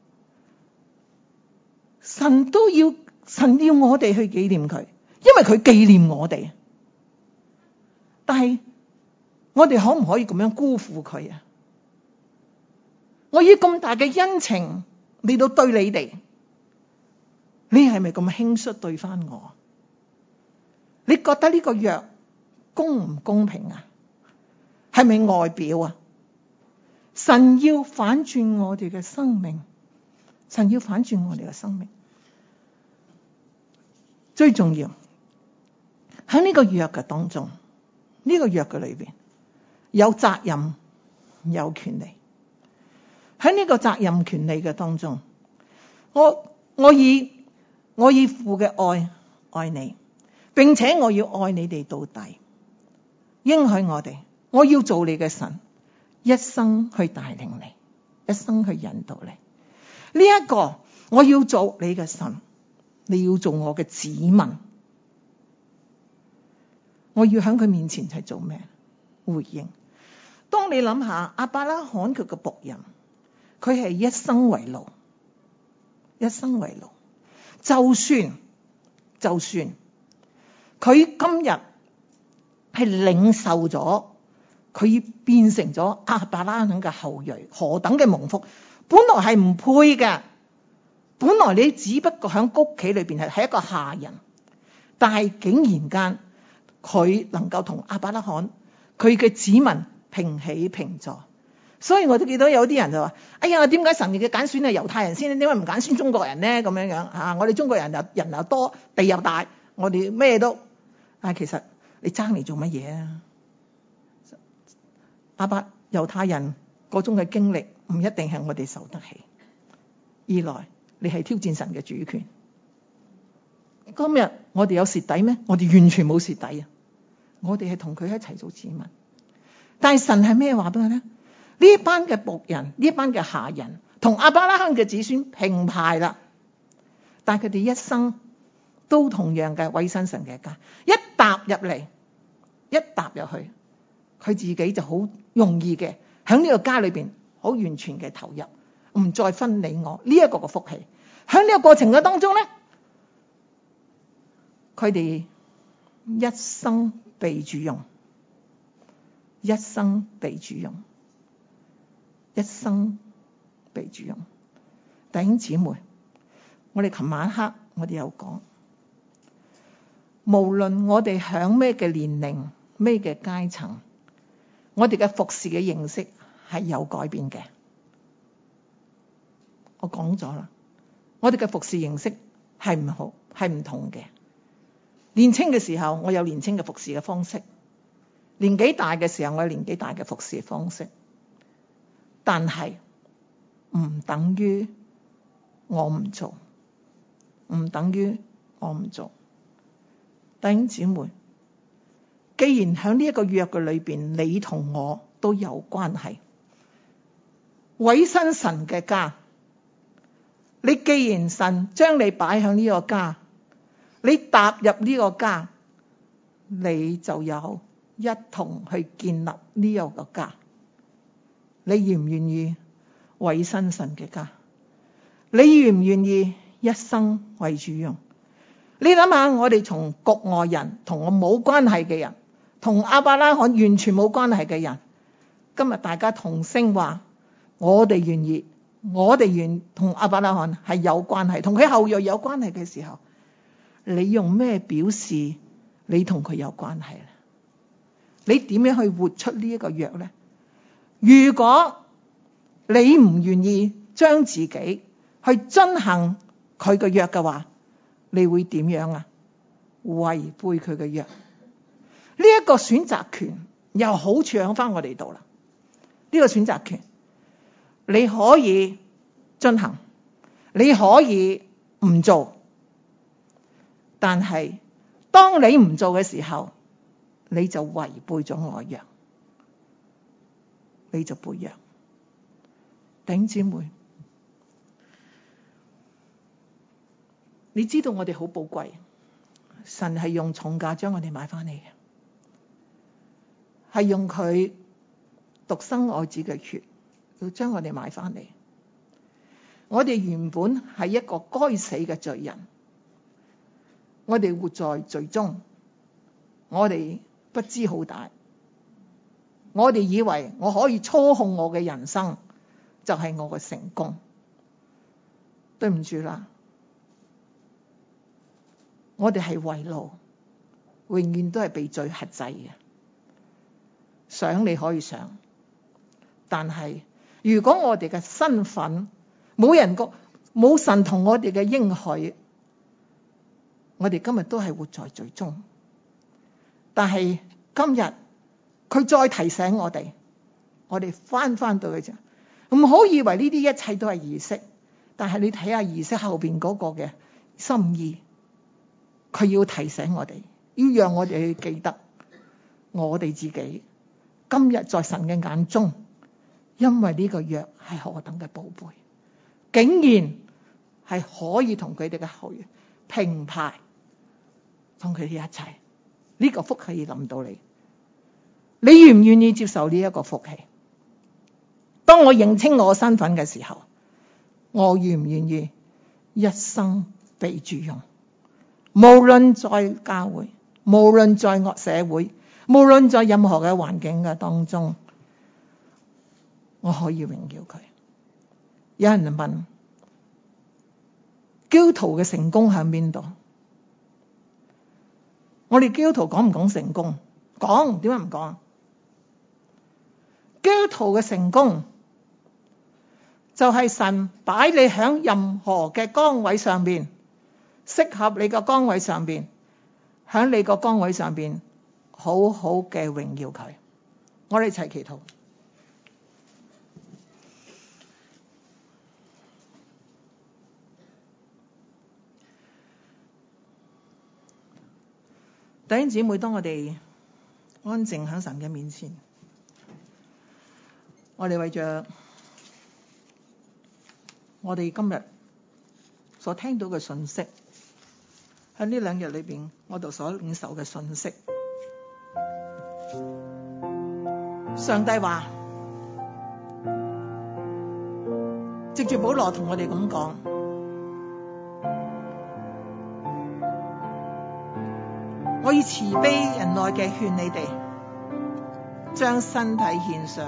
神要我哋去紀念佢，因為佢紀念我哋。但係我哋可唔可以咁樣辜負佢啊？我以咁大嘅恩情嚟到對你哋，你係咪咁輕率對翻我？你覺得呢個約公唔公平啊？係咪外表啊？神要反轉我哋嘅生命，神要反轉我哋嘅生命。最重要喺呢個約嘅當中，呢個約嘅裏邊有責任有權利。喺呢個責任權利嘅當中，我以父嘅愛愛你，並且我要愛你哋到底。應許我哋，我要做你嘅神，一生去帶領你，一生去引導你。呢一個我要做你嘅神，你要做我嘅子民。我要喺佢面前係做咩？回應。當你諗下亞伯拉罕佢嘅僕人，佢係一生為奴，一生為奴。就算佢今日係領受咗，佢變成咗亞伯拉罕嘅後裔，何等嘅蒙福！本來係唔配嘅，本來你只不過喺屋企裏邊係一個下人，但係竟然間佢能夠同亞伯拉罕佢嘅子民平起平坐。所以我都見到有啲人就話：哎呀，點解神嘅揀選係猶太人先，點解唔揀選中國人呢？咁樣啊，我哋中國人人又多，地又大，我哋咩都……但係其實你爭嚟做乜嘢啊？猶太人嗰種嘅經歷唔一定係我哋受得起。二來，你係挑戰神嘅主權。今日我哋有蝕底咩？我哋完全冇蝕底啊！我哋係同佢一齊做子民。但係神係咩話俾我聽？呢班嘅僕人，呢班嘅下人，同亞伯拉罕嘅子孫平排啦。但係佢哋一生都同樣嘅委身神嘅家，一踏入去，佢自己就好容易嘅喺呢個家裏邊好完全嘅投入，唔再分你我呢一個嘅福氣。喺呢個過程嘅當中咧，佢哋一生被主用，一生被主用。一生被主用。弟兄姊妹，我哋琴晚黑我哋有講，無論我哋響咩嘅年齡、咩嘅階層，我哋嘅服侍嘅形式係有改變嘅。我講咗啦，我哋嘅服侍形式係唔好，係唔同嘅。年輕嘅時候，我有年輕嘅服侍嘅方式；年紀大嘅時候，我有年紀大嘅服侍嘅方式。但係唔等於我唔做，唔等於我唔做。弟兄姊妹，既然喺呢一個約嘅裏邊，你同我都有關係，委身神嘅家，你既然神將你擺喺呢個家，你踏入呢個家，你就有一同去建立呢一個家。你願唔願意委身神嘅家？你願唔願意一生為主用？你諗下，我哋從局外人，同我冇關係嘅人，同亞伯拉罕完全冇關係嘅人，今日大家同聲話，我哋願意，我哋願同亞伯拉罕係有關係，同佢後裔有關係嘅時候，你用咩表示你同佢有關係咧？你點樣去活出呢一個約咧？如果你唔願意將自己去遵行佢嘅約嘅話，你會點樣啊？違背佢嘅約。呢一個選擇權又好處喺翻我哋度啦。呢個選擇權，你可以遵行，你可以唔做。但係當你唔做嘅時候，你就違背咗我約，你就背約。弟兄姊妹，你知道我哋好寶貴，神係用重價將我哋買翻嚟嘅，係用佢獨生愛子嘅血要將我哋買翻嚟。我哋原本係一個該死嘅罪人，我哋活在罪中，我哋不知好歹，我哋以為我可以操控我嘅人生，就係我嘅成功。對唔住啦，我哋係為奴，永遠都係被罪轄制嘅。想你可以想，但係如果我哋嘅身份冇神同我哋嘅應許，我哋今日都係活在罪中。但係今日佢再提醒我哋翻到去啫，唔好以為呢啲一切都係儀式。但係你睇下儀式後邊嗰個嘅心意，佢要提醒我哋，要讓我哋去記得我哋自己今日在神嘅眼中，因為呢個約係何等嘅寶貝，竟然係可以同佢哋嘅後裔平排，同佢哋一齊。呢個福氣臨到你，你願唔願意接受呢一個福氣？當我認清我身份嘅時候，我願唔願意一生被主用？無論在教會，無論在社會，無論在任何嘅環境嘅當中，我可以榮耀佢。有人問，基督徒嘅成功喺邊度？我哋基督徒講唔講成功？講，點解唔講？基督徒嘅成功就係神擺你喺任何嘅崗位上邊，適合你個崗位上邊，喺你個崗位上邊好好嘅榮耀佢。我哋一齊祈禱。弟兄姊妹，當我哋安靜喺神嘅面前，我哋為着我哋今日所聽到嘅信息，喺呢2日裏邊我哋所領受嘅信息，上帝話藉住保羅同我哋咁講，我以慈悲仁愛嘅勸你哋，將身體獻上，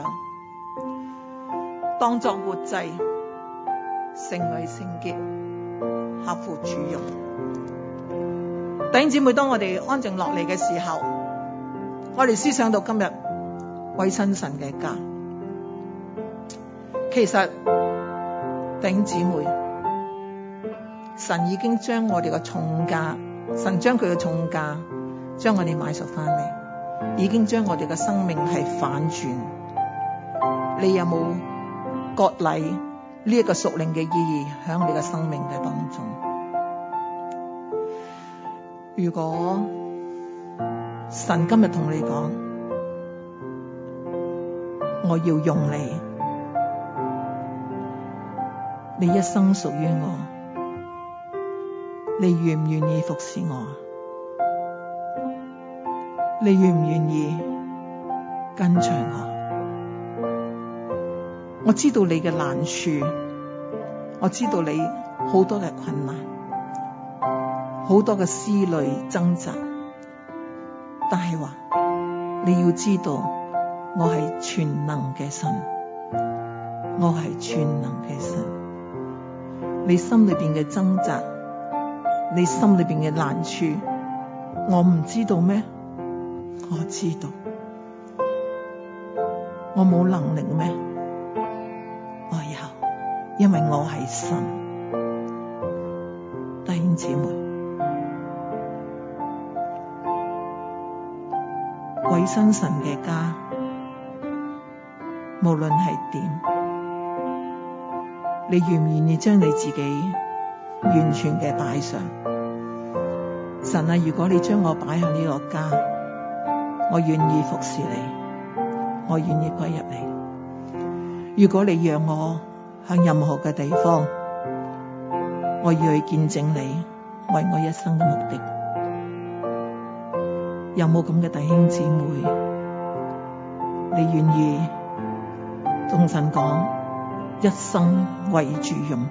當作活祭，成為聖潔，合乎主用。弟兄姊妹，當我哋安靜落嚟嘅時候，我哋思想到今日委身神嘅家。其實弟兄姊妹，神已經將我哋嘅重價，神將佢嘅重價將我哋買贖翻嚟，已經將我哋嘅生命係反轉。你有冇割禮呢一個屬靈嘅意義喺你嘅生命嘅當中？如果神今日同你講，我要用你一生屬於我，你願唔願意服侍我？你願唔願意跟隨我？我知道你嘅難處，我知道你好多嘅困難，好多嘅思慮掙扎，但係話你要知道，我係全能嘅神，我係全能嘅神。你心裏邊嘅掙扎，你心裏邊嘅難處，我唔知道咩？我知道。我冇能力咩？我有，因為我係神。弟兄姊妹，委身神嘅家，無論係點，你願唔願意將你自己完全嘅擺上。神啊，如果你將我擺喺呢個家，我願意服侍你，我願意歸入你。如果你讓我喺任何嘅地方，我要去見證你為我一生嘅目的。有冇咁嘅弟兄姊妹？你願意同神講一生為主用？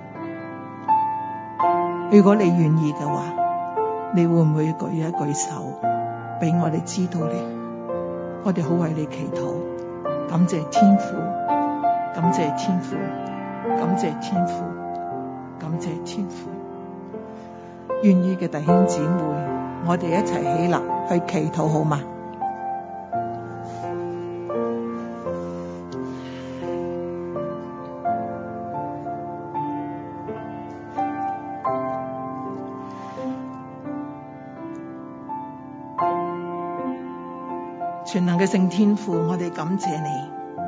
如果你願意嘅話，你會唔會舉一舉手俾我哋知道呢？我哋好為你祈禱，感謝天父，感謝天父，感謝天父，感謝天父。願意嘅弟兄姊妹，我哋一齊起立去祈禱好嗎？全能嘅聖天父，我哋感謝你，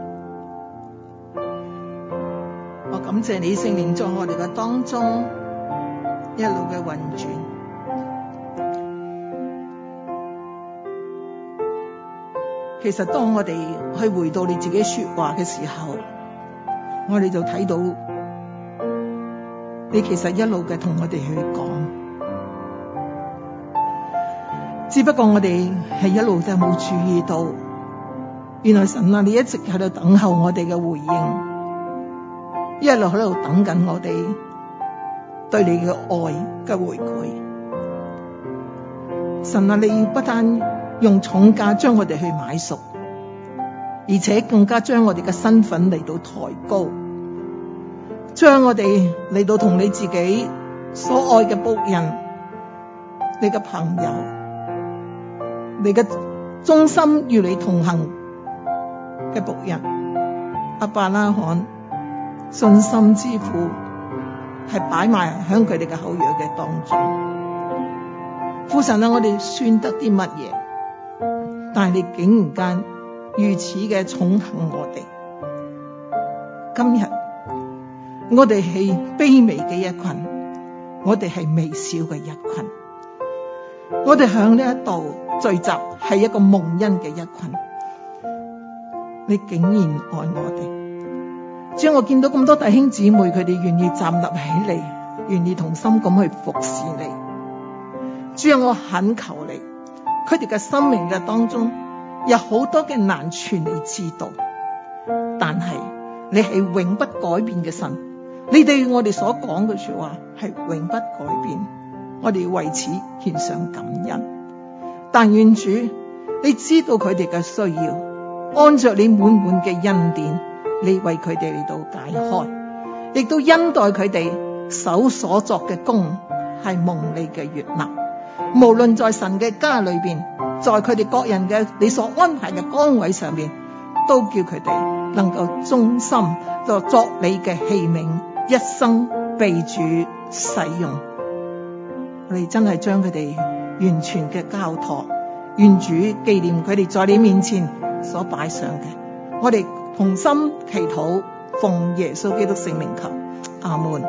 我感謝你聖靈在我哋嘅當中一路嘅運轉。其實當我哋去回到你自己說話嘅時候，我哋就睇到你其實一路嘅同我哋去講，只不過我哋係一路就冇注意到，原來神啊，你一直喺度等候我哋嘅回應，一路喺度等緊我哋對你嘅愛嘅回饋。神啊，你不單用重價將我哋去買贖，而且更加將我哋嘅身份嚟到抬高，將我哋嚟到同你自己所愛嘅僕人、你嘅朋友、你嘅忠心與你同行嘅僕人亞伯拉罕信心之父，係擺埋喺佢哋嘅口約嘅當中。父神啊，我哋算得啲乜嘢？但係你竟然間如此嘅寵幸我哋。今日我哋係卑微嘅一群，我哋係微小嘅一群，我哋響呢一度聚集係一個蒙恩嘅一群。你竟然愛我哋，只要我見到咁多弟兄姊妹，佢哋願意站立起嚟，願意同心咁去服侍你。只要我懇求你，佢哋嘅生命嘅當中有好多嘅難處，你知道，但係你係永不改變嘅神，你對我哋所講嘅說話係永不改變，我哋為此獻上感恩。但願主，你知道佢哋嘅需要，按着你滿滿嘅恩典，你為佢哋嚟到解開，亦都恩待佢哋手所作嘅工係蒙你嘅悅納。無論在神嘅家裏邊，在佢哋各人嘅你所安排嘅崗位上面，都叫佢哋能夠忠心就作你嘅器皿，一生被主使用。我哋真係將佢哋完全嘅交託，願主紀念佢哋在你面前所擺上嘅。我哋同心祈禱，奉耶穌基督聖名求，阿門。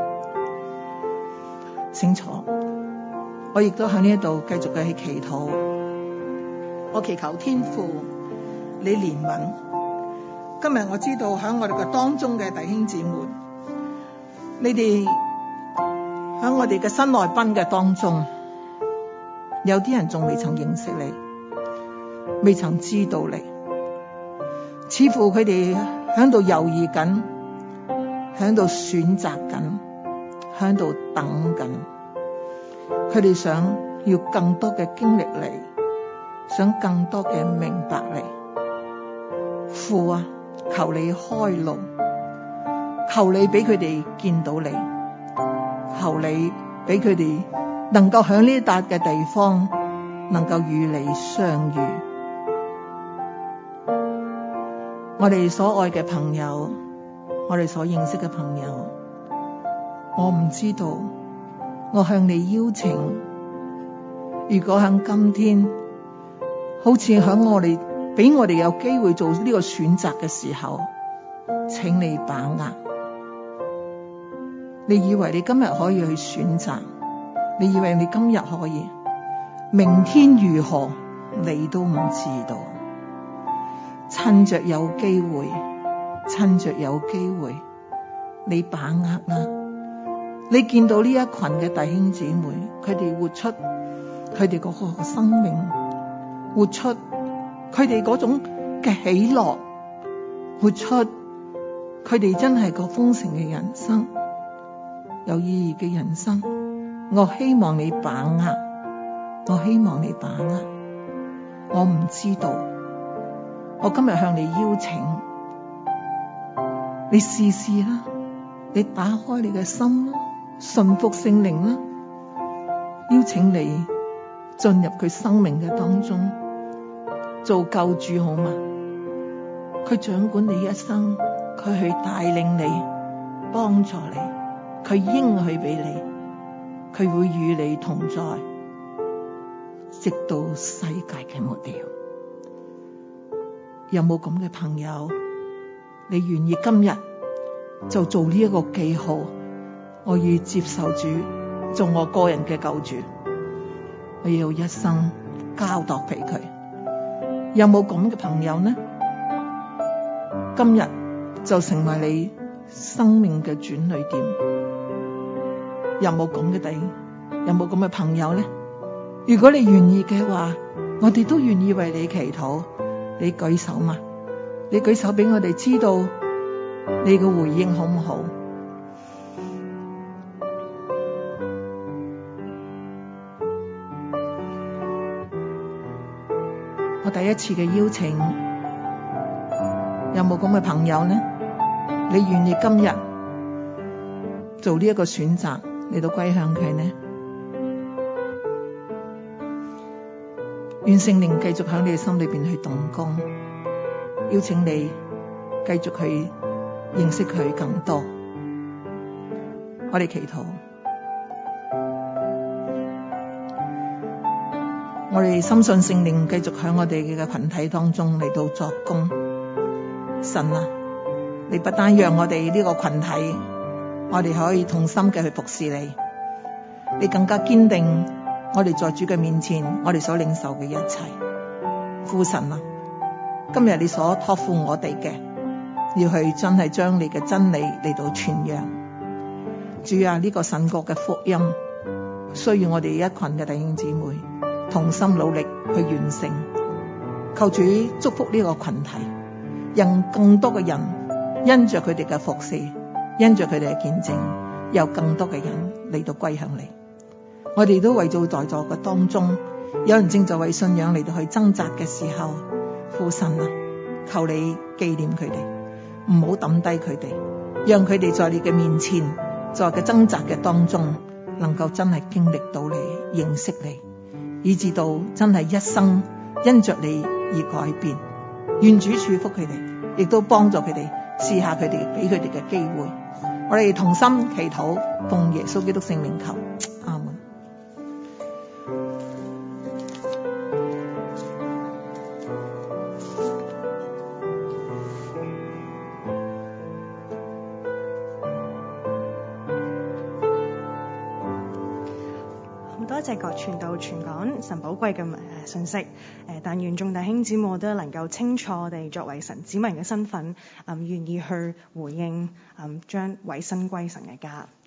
請坐。我亦都喺呢一度繼續嘅去祈禱，我祈求天父你憐憫。今日我知道喺我哋嘅當中嘅弟兄姊妹，你哋喺我哋嘅新來賓嘅當中，有啲人仲未曾認識你，未曾知道你，似乎佢哋喺度猶豫緊，喺度選擇緊，喺度等緊。佢哋想要更多嘅經歷你，想更多嘅明白你。父啊，求你開路，求你俾佢哋見到你，求你俾佢哋能夠喺呢笪嘅地方能夠與你相遇。我哋所愛嘅朋友，我哋所認識嘅朋友，我唔知道我向你邀請，如果喺今天好似喺我哋俾我哋有機會做呢個選擇嘅時候，請你把握， 你以為你今日可以去選擇，你以為你今日可以，明天如何你都唔知道。趁着有機會，你把握啦。你見到呢一群嘅弟兄姊妹，佢哋活出佢哋嗰個生命，活出佢哋嗰種嘅喜樂，活出佢哋真係個豐盛嘅人生，有意義嘅人生。我希望你把握，我唔知道，我今日向你邀請，你試試啦，你打開你嘅心啦，順服聖靈啦，邀請你進入佢生命嘅當中，做救主好嗎？佢掌管你一生，佢去帶領你，幫助你，佢應許俾你，佢會與你同在，直到世界嘅末了。有冇咁嘅朋友？你願意今日就做呢一個記號？我要接受主做我個人嘅救主，我要一生交託俾佢。有冇咁嘅朋友呢？今日就成為你生命嘅轉捩點。有冇咁嘅有冇咁嘅朋友呢？如果你願意嘅話，我哋都願意為你祈禱。你舉手嘛？你舉手俾我哋知道你嘅回應好唔好？我第一次嘅邀請，有冇咁嘅朋友呢？你願意今日做呢一個選擇嚟到歸向佢呢？願聖靈繼續喺你嘅心裏邊去動工，邀請你繼續去認識佢更多。我哋祈禱，我哋深信聖靈繼續喺我哋嘅群體當中嚟到作工。神啊，你不單讓我哋呢個群體，我哋可以同心嘅去服侍你，你更加堅定我哋在主嘅面前，我哋所領受嘅一切。父神啊，今日你所託付我哋嘅，要去真係將你嘅真理嚟到傳揚。主啊，呢個神國嘅福音需要我哋一群嘅弟兄姊妹同心努力去完成。求主祝福呢個群體，讓更多嘅人因着佢哋嘅服侍，因着佢哋嘅見證，有更多嘅人嚟到歸向你。我哋都為做在座嘅當中，有人正在為信仰嚟到去掙扎嘅時候，父神啊，求你紀念佢哋，唔好抌低佢哋，讓佢哋在你嘅面前，在嘅掙扎嘅當中，能夠真係經歷到你，認識你，以至到真係一生因着你而改變。願主賜福佢哋，亦都幫助佢哋試下佢哋俾佢哋嘅機會。我哋同心祈禱，奉耶穌基督聖名求，阿門。 多謝各傳道傳講神寶貴嘅信息，但願眾弟兄姊妹都能夠清楚地作為神子民嘅身份，願意去回應，將委身歸神嘅家。